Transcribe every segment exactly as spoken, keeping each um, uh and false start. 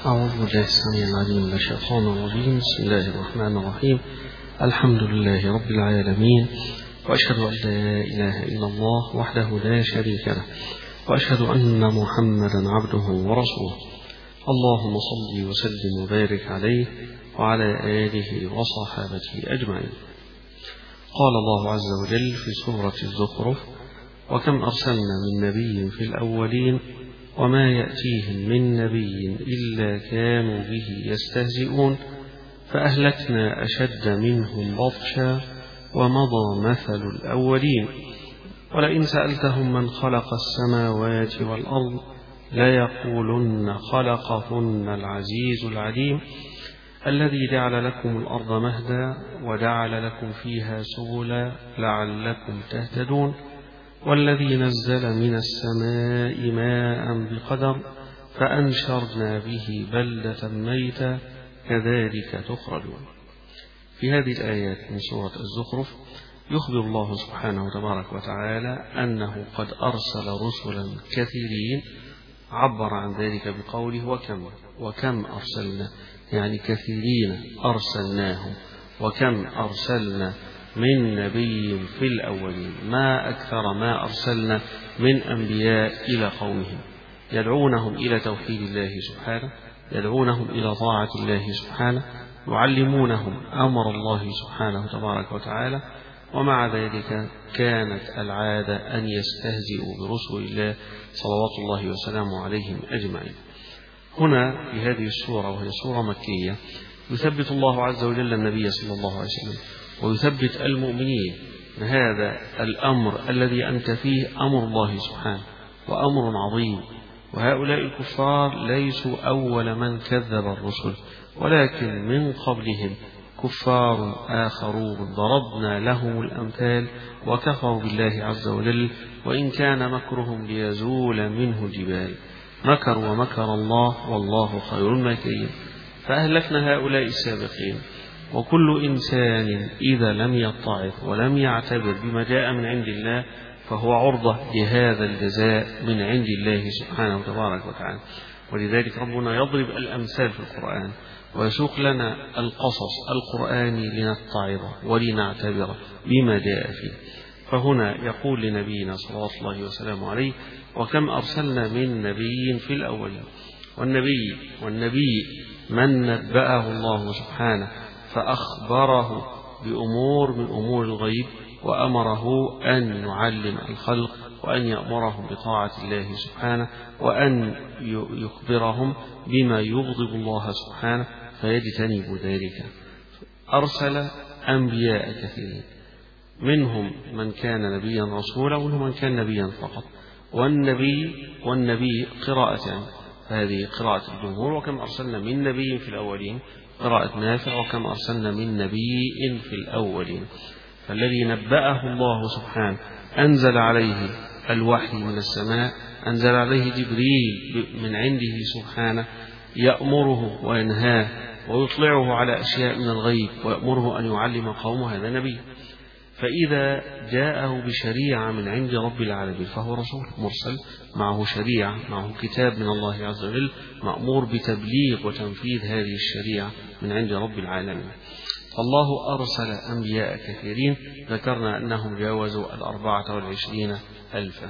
أعوذ بالله السميع العليم من الشيطان الرجيم. بسم الله الرحمن الرحيم. الحمد لله رب العالمين، وأشهد أن لا إله إلا الله وحده لا شريك له، وأشهد أن محمدا عبده ورسوله. اللهم صل وسلم وبارك عليه وعلى آله وصحابته أجمعين. قال الله عز وجل في سورة الزخرف: وكم أرسلنا من نبي في الأولين وما يأتيهم من نبي إلا كانوا به يستهزئون فأهلكنا أشد منهم بطشا ومضى مثل الأولين ولئن سألتهم من خلق السماوات والأرض ليقولن خلقهن العزيز العليم الذي جعل لكم الأرض مهدا وجعل لكم فيها سبلا لعلكم تهتدون والذي نزل من السماء ماء بقدر فأنشرنا به بلدة ميتا كذلك تخرجون. في هذه الآيات من سورة الزخرف يخبر الله سبحانه وتبارك وتعالى أنه قد أرسل رسلا كثيرين، عبر عن ذلك بقوله وكم وكم أرسلنا، يعني كثيرين أرسلناهم. وكم أرسلنا من نبي في الأولين، ما أكثر ما أرسلنا من أنبياء إلى قومهم يدعونهم إلى توحيد الله سبحانه، يدعونهم إلى طاعة الله سبحانه، يعلمونهم أمر الله سبحانه تبارك وتعالى، ومع ذلك كانت العادة أن يستهزئوا برسل الله صلوات الله وسلامه عليهم أجمعين. هنا في هذه السورة، وهي سورة مكية، يثبت الله عز وجل النبي صلى الله عليه وسلم ويثبت المؤمنين. هذا الأمر الذي أنت فيه أمر الله سبحانه وأمر عظيم، وهؤلاء الكفار ليسوا أول من كذب الرسل، ولكن من قبلهم كفار آخرون ضربنا لهم الأمثال وكفروا بالله عز وجل، وإن كان مكرهم ليزول منه الجبال مكروا ومكر الله والله خير الماكرين. فأهلكنا هؤلاء السابقين. وكل إنسان إذا لم يتعظ ولم يعتبر بما جاء من عند الله فهو عرضة لهذا الجزاء من عند الله سبحانه وتبارك وتعالى. ولذلك ربنا يضرب الأمثال في القرآن ويسوق لنا القصص القرآني لنتعظ ولنعتبر بما جاء فيه. فهنا يقول لنبينا صلوات الله وسلامه عليه: وكم أرسلنا من نبي في الأولين. والنبي والنبي من نبأه الله سبحانه فأخبره بأمور من أمور الغيب، وأمره أن يعلم الخلق وأن يأمرهم بطاعة الله سبحانه، وأن يخبرهم بما يغضب الله سبحانه فيجتنب ذلك. أرسل أنبياء كثيرين، منهم من كان نبيا رسولا ومنهم من كان نبيا فقط. والنبي والنبي قراءتان، فهذه قراءة الجمهور: وكم أرسلنا من نبي في الأولين، قراءة نافع: وكم أرسلنا من نبي في الأولين. فالذي نبأه الله سبحانه أنزل عليه الوحي من السماء، أنزل عليه جبريل من عنده سبحانه يأمره وينهاه ويطلعه على أشياء من الغيب ويأمره أن يعلم قومه، هذا نبي. فإذا جاءه بشريعة من عند رب العالمين فهو رسول مرسل، معه شريعة، معه كتاب من الله عز وجل، مأمور بتبليغ وتنفيذ هذه الشريعة من عند رب العالمين. فالله أرسل أنبياء كثيرين، ذكرنا أنهم جاوزوا الأربعة والعشرين ألفا.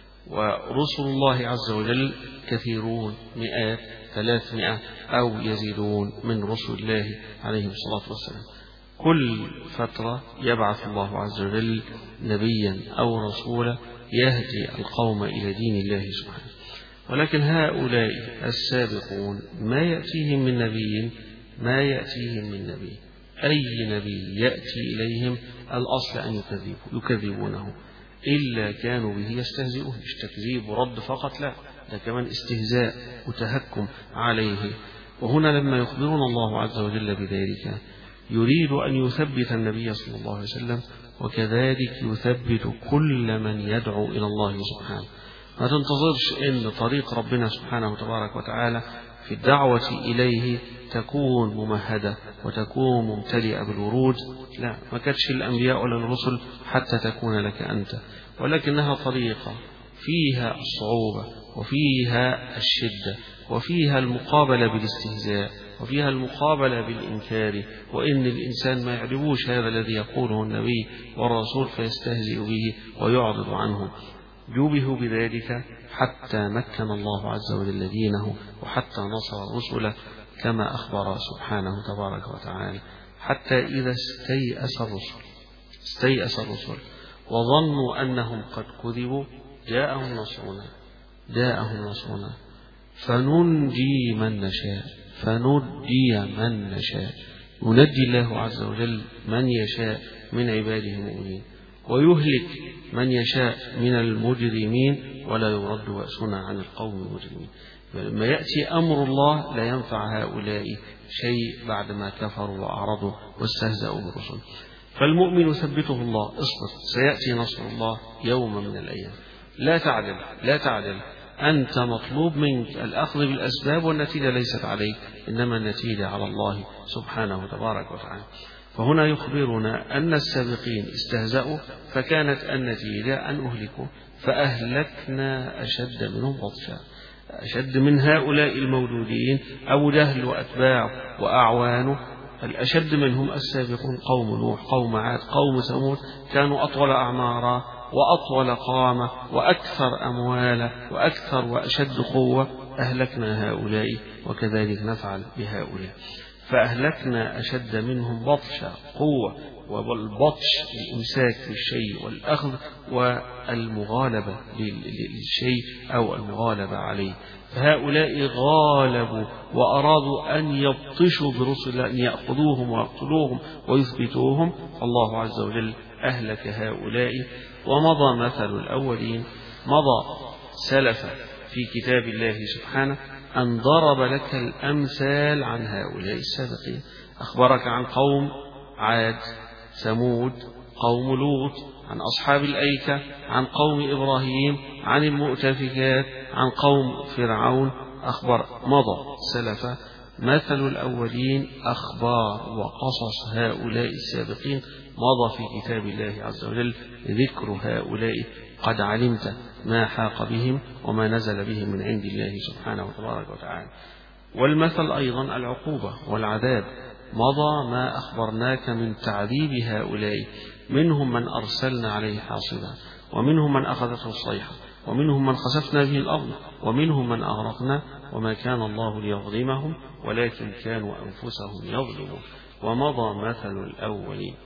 ورسل الله عز وجل كثيرون، مئات، ثلاثمائة أو يزيدون من رسل الله عليهم الصلاة والسلام. كل فترة يبعث الله عز وجل نبيا أو رسولا يهدي القوم إلى دين الله سبحانه. ولكن هؤلاء السابقون ما يأتيهم من نبي ما يأتيهم من نبي أي نبي يأتي إليهم الأصل أن يكذبوا يكذبونه، إلا كانوا به يستهزئون. مش تكذيب ورد فقط، لا، ده كمان استهزاء وتهكم عليه. وهنا لما يخبرنا الله عز وجل بذلك يريد أن يثبت النبي صلى الله عليه وسلم، وكذلك يثبت كل من يدعو إلى الله سبحانه. ما تنتظرش أن طريق ربنا سبحانه وتبارك وتعالى في الدعوة إليه تكون ممهدة وتكون ممتلئة بالورود، لا، ما كانتش الأنبياء ولا الرسل حتى تكون لك أنت، ولكنها طريقة فيها الصعوبة وفيها الشدة، وفيها المقابلة بالاستهزاء، وفيها المقابلة بالإنكار، وإن الإنسان ما يعجبوش هذا الذي يقوله النبي والرسول فيستهزئ به ويعرض عنه. جوبه بذلك حتى مكن الله عز وجل دينه، وحتى نصر رسله كما أخبر سبحانه تبارك وتعالى، حتى إذا استيأس الرسل استيأس الرسل وظنوا أنهم قد كذبوا جاءهم نصرنا جاءهم نصرنا فننجي من نشاء فننجي من نشاء ينجي الله عز وجل من يشاء من عباده المؤمنين، ويهلك من يشاء من المجرمين، ولا يرد بأسنا عن القوم المجرمين. لما يأتي أمر الله لا ينفع هؤلاء شيء بعدما كفروا وأعرضوا واستهزأوا بالرسل. فالمؤمن ثبته الله، اصبر سيأتي نصر الله يوم من الأيام. لا تعدل لا تعدل أنت مطلوب منك الأخذ بالأسباب، والنتيجة ليست عليك، إنما النتيجة على الله سبحانه تبارك وتعالى. فهنا يخبرنا أن السابقين استهزأوا فكانت النتيجة أن أهلكوا، فأهلكنا أشد منهم بطشا، أشد من هؤلاء المولودين أبو جهل وأتباع وأعوانه. الأشد منهم السابقون قوم نوح، قوم عاد، قوم ثمود، كانوا أطول أعمارا وأطول قامة وأكثر أموالا وأكثر وأشد قوة. أهلكنا هؤلاء وكذلك نفعل بهؤلاء. فأهلكنا أشد منهم بطشا قوة، والبطش الإمساك بالشيء والأخذ والمغالبة للشيء أو المغالبة عليه. فهؤلاء غالبوا وأرادوا أن يبطشوا برسل، أن يأخذوهم ويقتلوهم ويثبتوهم، الله عز وجل أهلك هؤلاء. ومضى مثل الأولين، مضى سلف في كتاب الله سبحانه أن ضرب لك الأمثال عن هؤلاء السابقين. أخبرك عن قوم عاد، ثمود، قوم لوط، عن أصحاب الأيكة، عن قوم إبراهيم، عن المؤتفكات، عن قوم فرعون. أخبر مضى سلف مثل الأولين أخبار وقصص هؤلاء السابقين، مضى في كتاب الله عز وجل ذكر هؤلاء. قد علمت ما حاق بهم وما نزل بهم من عند الله سبحانه وتبارك وتعالى. والمثل أيضا العقوبة والعذاب، مضى ما أخبرناك من تعذيب هؤلاء، منهم من أرسلنا عليه حاصبا، ومنهم من أخذته الصيحة، ومنهم من خسفنا به الأرض، ومنهم من أغرقنا، وما كان الله ليظلمهم ولكن كانوا أنفسهم يظلمون. ومضى مثل الأولين.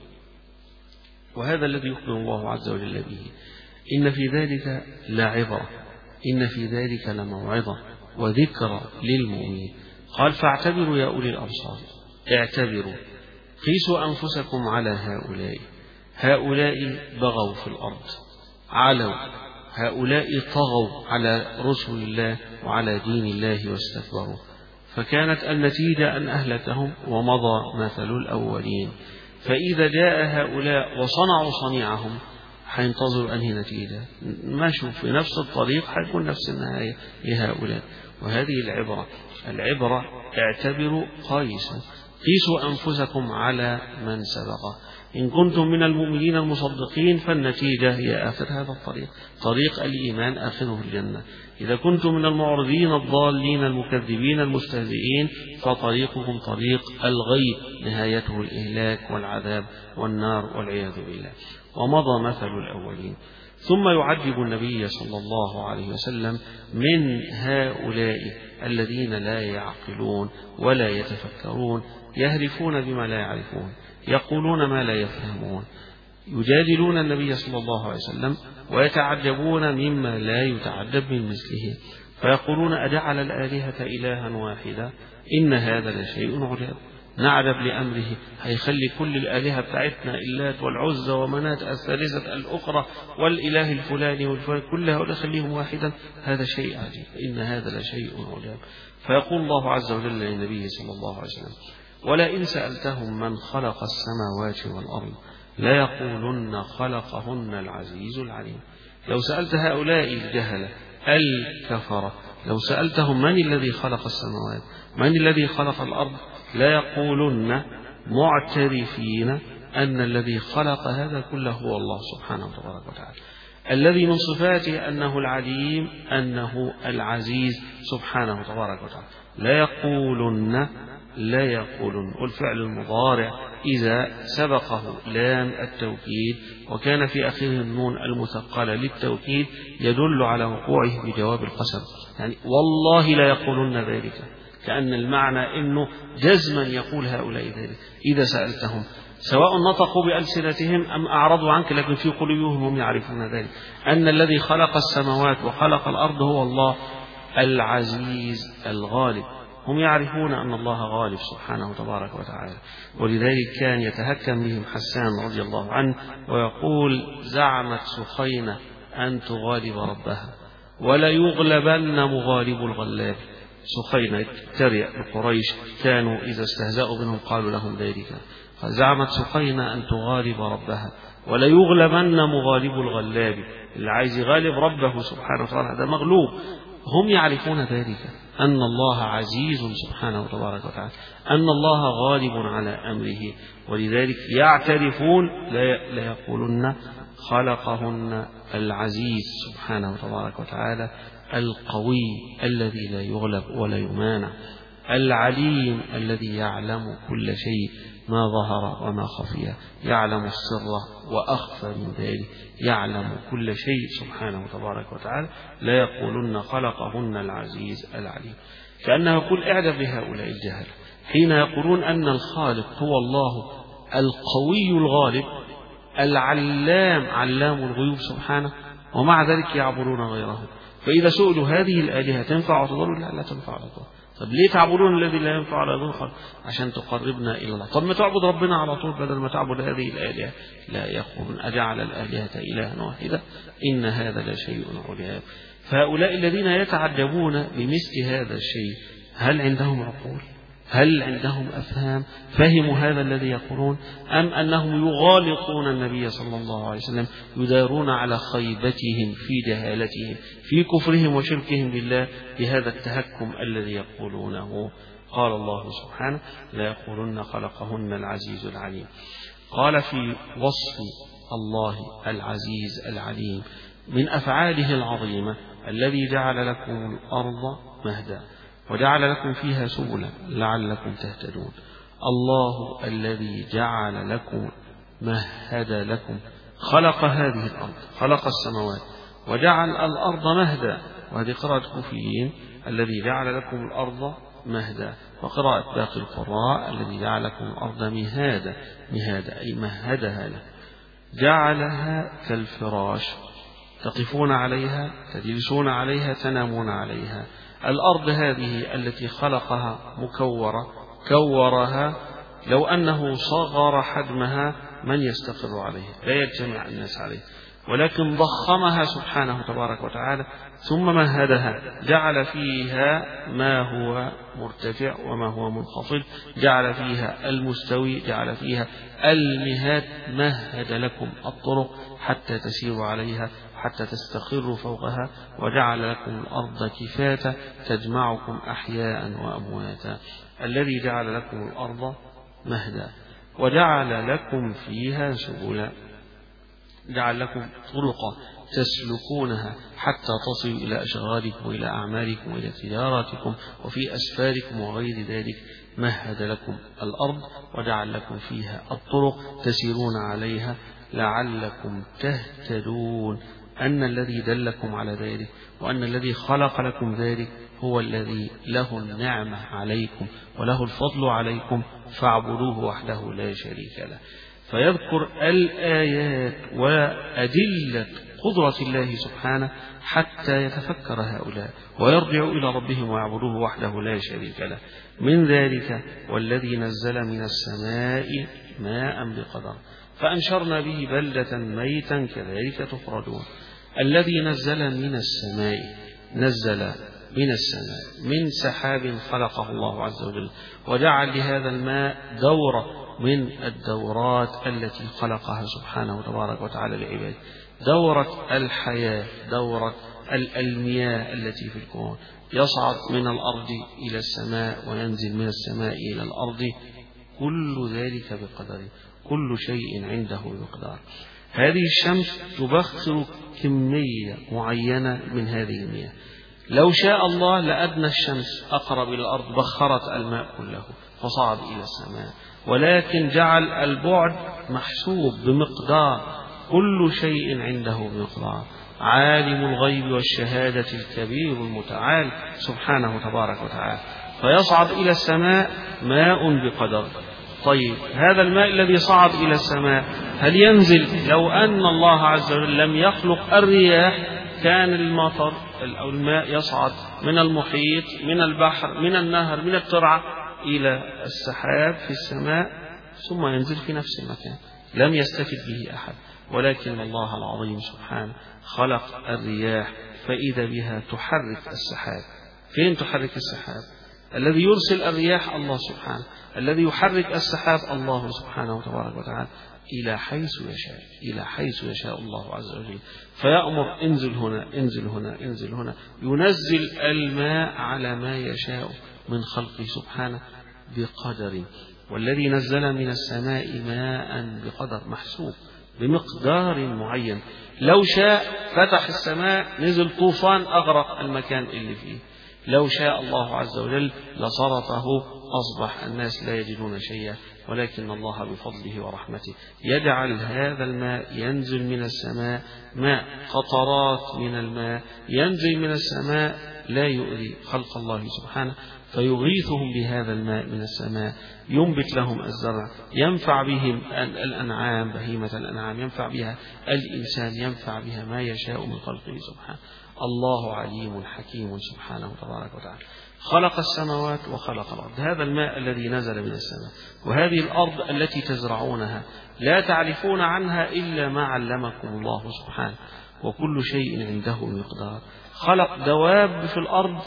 وهذا الذي يخبر الله عز وجل به، إن في ذلك لعبرة، إن في ذلك لموعظة وذكرى للمؤمنين. قال فاعتبروا يا أولي الأبصار، اعتبروا، قيسوا أنفسكم على هؤلاء. هؤلاء بغوا في الأرض، علوا، هؤلاء طغوا على رسل الله وعلى دين الله واستكبروا، فكانت النتيجة أن أهلكهم. ومضى مثل الأولين. فإذا جاء هؤلاء وصنعوا صنيعهم حينتظروا أنهي نتيجة؟ ماشوا في نفس الطريق، حيكون نفس النهاية لهؤلاء. وهذه العبرة العبرة اعتبروا قيسوا، قيسوا أنفسكم على من سبق. إن كنتم من المؤمنين المصدقين فالنتيجة هي آخر هذا الطريق، طريق الإيمان آخره الجنة. إذا كنتم من المعرضين الضالين المكذبين المستهزئين فطريقكم طريق الغي، نهايته الإهلاك والعذاب والنار والعياذ بالله. ومضى مثل الأولين. ثم يعجب النبي صلى الله عليه وسلم من هؤلاء الذين لا يعقلون ولا يتفكرون، يهرفون بما لا يعرفون، يقولون ما لا يفهمون، يجادلون النبي صلى الله عليه وسلم ويتعجبون مما لا يتعجب من مثله، فيقولون أجعل الآلهة إلها واحدا إن هذا لشيء عجاب. نعجب لأمره، هيخلي كل الآلهة بتاعتنا اللات والعزى ومنات الثالثة الأخرى والإله الفلاني والفلاني كلها ونخليهم واحدا؟ هذا شيء عجيب، إن هذا لشيء عجاب. فيقول الله عز وجل للنبي صلى الله عليه وسلم ولئن سألتهم من خلق السماوات والأرض لا يقولن خلقهن العزيز العليم. لو سألت هؤلاء الجهلة الكفرة، لو سألتهم من الذي خلق السماوات، من الذي خلق الأرض، لا يقولن معترفين أن الذي خلق هذا كله هو الله سبحانه وتعالى. الذي من صفاته أنه العليم أنه العزيز سبحانه تبارك وتعالى. لا يقولن لا يقولن والفعل المضارع إذا سبقه لام التوكيد وكان في آخره النون المثقلة للتوكيد يدل على وقوعه بجواب القسم، يعني والله لا يقولن ذلك، كأن المعنى أنه جزما يقول هؤلاء ذلك إذا سألتهم، سواء نطقوا بألسنتهم أم أعرضوا عنك، لكن في قلوبهم هم يعرفون ذلك، أن الذي خلق السماوات وخلق الأرض هو الله العزيز الغالب. هم يعرفون أن الله غالب سبحانه تبارك وتعالى، ولذلك كان يتهكم بهم حسان رضي الله عنه ويقول: زعمت سخينة أن تغالب ربها ولا يغلبن مغالب الغلاب. سخينة تريأ بقريش كانوا إذا استهزأوا بهم قالوا لهم ذلك، فزعمت سخينة أن تغالب ربها ولا يغلبن مغالب الغلاب، اللي عايز يغالب ربه سبحانه وتعالى ده مغلوب. هم يعرفون ذلك أن الله عزيز سبحانه وتبارك وتعالى، أن الله غالب على أمره، ولذلك يعترفون لا يقولون خلقهن العزيز سبحانه وتبارك وتعالى، القوي الذي لا يغلب ولا يمانع، العليم الذي يعلم كل شيء ما ظهر وما خفي، يعلم السر وأخفى من ذلك، يعلم كل شيء سبحانه تبارك وتعالى. لا يقولن خلقهن العزيز العليم، كأنه يقول اعجب بهؤلاء الجهل حين يقولون أن الخالق هو الله القوي الغالب العلام علام الغيوب سبحانه، ومع ذلك يعبدون غيره. فإذا سئلوا هذه الآلهة تنفع وتضر؟ لا لا تنفع ولا تضر. طب ليه تعبدون الذي لا ينفع ولا يضر؟ عشان تقربنا إلى الله. طب ما تعبد ربنا على طول بدل ما تعبد هذه الآلهة. لا، يقولون أجعل الآلهة إلها واحدة إن هذا لشيء عجاب. فهؤلاء الذين يتعجبون بمثل هذا الشيء هل عندهم عقول؟ هل عندهم أفهام؟ فهموا هذا الذي يقولون؟ أم أنهم يغالطون النبي صلى الله عليه وسلم، يدارون على خيبتهم في جهالتهم في كفرهم وشركهم بالله بهذا التهكم الذي يقولونه؟ قال الله سبحانه: لا يقولن خلقهن العزيز العليم. قال في وصف الله العزيز العليم من أفعاله العظيمة: الذي جعل لكم الأرض مهدا وجعل لكم فيها سبلا لعلكم تهتدون. الله الذي جعل لكم مهد لكم، خلق هذه الأرض، خلق السماوات وجعل الأرض مهدا، وهذه قراءة كوفيين: الذي جعل لكم الأرض مهدا، وقراءة باقي القراء: الذي جعل لكم الأرض مهادا، مهادا أي مهدها له، جعلها كالفراش تقفون عليها، تجلسون عليها، تنامون عليها. الأرض هذه التي خلقها مكورة، كورها، لو أنه صغر حجمها من يستقر عليه؟ لا يجتمع الناس عليه، ولكن ضخمها سبحانه تبارك وتعالى ثم مهدها، جعل فيها ما هو مرتفع وما هو منخفض، جعل فيها المستوي، جعل فيها المهاد، مهد لكم الطرق حتى تسيروا عليها، حتى تستقروا فوقها، وجعل لكم الأرض كفاتا تجمعكم أحياء وأمواتا. الذي جعل لكم الأرض مهدا وجعل لكم فيها سبلا، جعل لكم طرقا تسلكونها حتى تصلوا إلى أشغالكم وإلى أعمالكم وإلى تجاراتكم وفي أسفاركم وغير ذلك. مهد لكم الأرض وجعل لكم فيها الطرق تسيرون عليها لعلكم تهتدون. أن الذي دلكم على ذلك وأن الذي خلق لكم ذلك هو الذي له النعمة عليكم وله الفضل عليكم، فاعبدوه وحده لا شريك له. فيذكر الآيات وأدلة قدرة الله سبحانه حتى يتفكر هؤلاء ويرجعوا إلى ربهم ويعبدوه وحده لا شريك له. من ذلك: والذي نزل من السماء ماء بقدر فأنشرنا به بلدة ميتا كذلك تخرجون. الذي نزل من السماء، نزل من السماء من سحاب خلقه الله عز وجل، وجعل لهذا الماء دورة من الدورات التي خلقها سبحانه تبارك وتعالى لعباده، دورة الحياة، دورة المياه التي في الكون، يصعد من الأرض إلى السماء وينزل من السماء إلى الأرض، كل ذلك بقدر، كل شيء عنده بمقدار. هذه الشمس تبخر كمية معينة من هذه المياه. لو شاء الله لأدنى الشمس أقرب إلى الأرض بخرت الماء كله فصعد إلى السماء، ولكن جعل البعد محسوب بمقدار، كل شيء عنده بمقدار. عالم الغيب والشهادة الكبير المتعال سبحانه تبارك وتعالى، فيصعد إلى السماء ماء بقدر. طيب هذا الماء الذي صعد إلى السماء هل ينزل؟ لو أن الله عز وجل لم يخلق الرياح كان المطر أو الماء يصعد من المحيط، من البحر، من النهر، من الترعة إلى السحاب في السماء ثم ينزل في نفس المكان، لم يستفد به أحد. ولكن الله العظيم سبحانه خلق الرياح فإذا بها تحرك السحاب. فين تحرك السحاب؟ الذي يرسل الرياح الله سبحانه، الذي يحرك السحاب الله سبحانه تبارك وتعالى، إلى حيث يشاء، إلى حيث يشاء الله عز وجل، فيأمر انزل هنا انزل هنا انزل هنا، ينزل الماء على ما يشاء من خلقه سبحانه بقدر. والذي نزل من السماء ماء بقدر محسوب بمقدار معين. لو شاء فتح السماء نزل طوفان أغرق المكان اللي فيه، لو شاء الله عز وجل لصرفه أصبح الناس لا يجدون شيئا. ولكن الله بفضله ورحمته يجعل هذا الماء ينزل من السماء، ماء قطرات من الماء ينزل من السماء لا يؤذي خلق الله سبحانه، فيغيثهم بهذا الماء من السماء، ينبت لهم الزرع، ينفع بهم الأنعام، بهيمة الأنعام ينفع بها الإنسان، ينفع بها ما يشاء من خلقه سبحانه. الله عليم حكيم سبحانه تبارك وتعالى. خلق السماوات وخلق الأرض. هذا الماء الذي نزل من السماء وهذه الأرض التي تزرعونها لا تعرفون عنها إلا ما علمكم الله سبحانه، وكل شيء عنده مقدار. خلق دواب في الأرض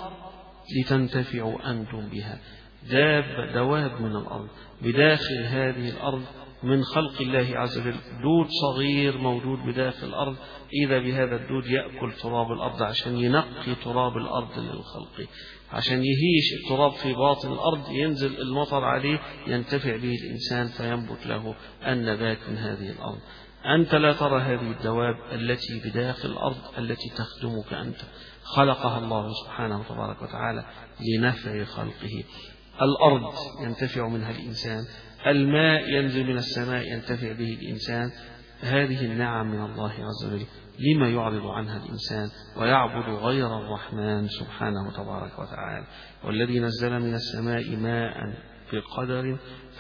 لتنتفعوا أنتم بها، داب دواب من الأرض بداخل هذه الأرض من خلق الله عز وجل. دود صغير موجود بداخل الأرض، إذا بهذا الدود يأكل تراب الأرض عشان ينقي تراب الأرض للخلق، عشان يهيش التراب في باطن الأرض، ينزل المطر عليه ينتفع به الإنسان فينبت له النبات من هذه الأرض. أنت لا ترى هذه الدواب التي بداخل الأرض التي تخدمك أنت، خلقها الله سبحانه تبارك وتعالى لنفع خلقه. الأرض ينتفع منها الإنسان، الماء ينزل من السماء ينتفع به الإنسان. هذه النعم من الله عز وجل لما يعرض عنها الإنسان ويعبد غير الرحمن سبحانه تبارك وتعالى. والذي نزل من السماء ماء بقدر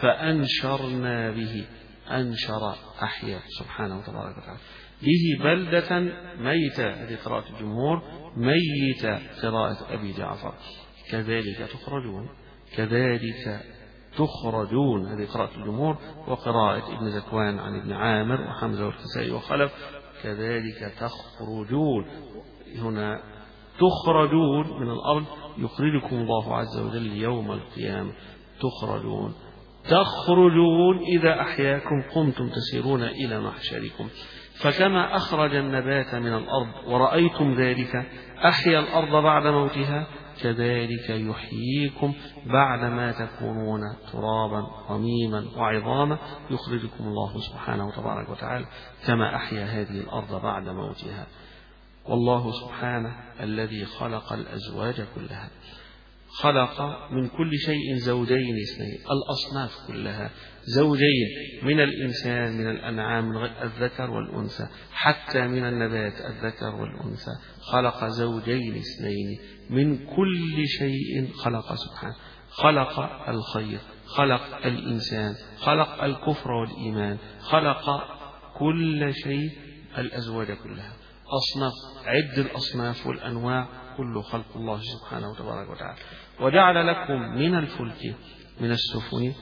فأنشرنا به، أنشر أحيا سبحانه تبارك وتعالى به بلدة ميتة، هذه قراءة الجمهور، ميتة قراءة أبي جعفر. كذلك تخرجون، كذلك تخرجون، هذه قراءة الجمهور، وقراءة ابن زكوان عن ابن عامر وحمزة والكسائي وخلف كذلك تخرجون. هنا تخرجون من الأرض يخرجكم الله عز وجل يوم القيامة، تخرجون تخرجون إذا أحياكم قمتم تسيرون إلى محشركم. فكما أخرج النبات من الأرض ورأيتم ذلك أحيا الأرض بعد موتها، كذلك يحييكم بعدما تكونون ترابا رميما وعظاما، يخرجكم الله سبحانه تبارك وتعالى كما أحيا هذه الأرض بعد موتها. والله سبحانه الذي خلق الأزواج كلها، خلق من كل شيء زوجين اثنين، الأصناف كلها زوجين، من الإنسان من الأنعام الذكر والأنثى، حتى من النبات الذكر والأنثى، خلق زوجين اثنين من كل شيء. خلق سبحانه، خلق الخير، خلق الإنسان، خلق الكفر والإيمان، خلق كل شيء، الأزواج كلها، أصناف، عد الأصناف والأنواع، كل خلق الله سبحانه وتبارك وتعالى. وجعل لكم من الفلك من السفن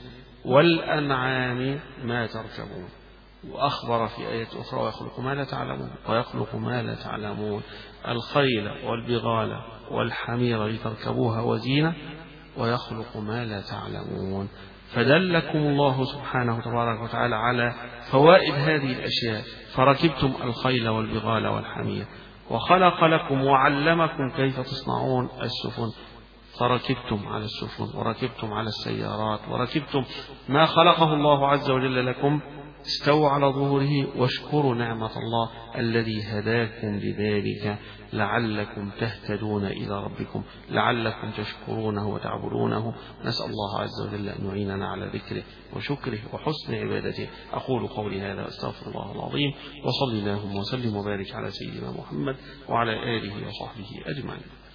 والأنعام ما تركبون. وأخبر في آية أخرى ويخلق ما لا تعلمون، ويخلق ما لا تعلمون، الخيل والبغال والحمير لتركبوها وزينة، ويخلق ما لا تعلمون. فدلكم الله سبحانه تبارك وتعالى على فوائد هذه الأشياء، فركبتم الخيل والبغال والحمير، وخلق لكم وعلمكم كيف تصنعون السفن، فركبتم على السفن وركبتم على السيارات وركبتم ما خلقه الله عز وجل لكم استووا على ظهوره واشكروا نعمة الله الذي هداكم لذلك لعلكم تهتدون إلى ربكم، لعلكم تشكرونه وتعبدونه. نسأل الله عز وجل أن يعيننا على ذكره وشكره وحسن عبادته. أقول قولي هذا وأستغفر الله العظيم، وصلي اللهم وسلم وبارك على سيدنا محمد وعلى آله وصحبه أجمعين.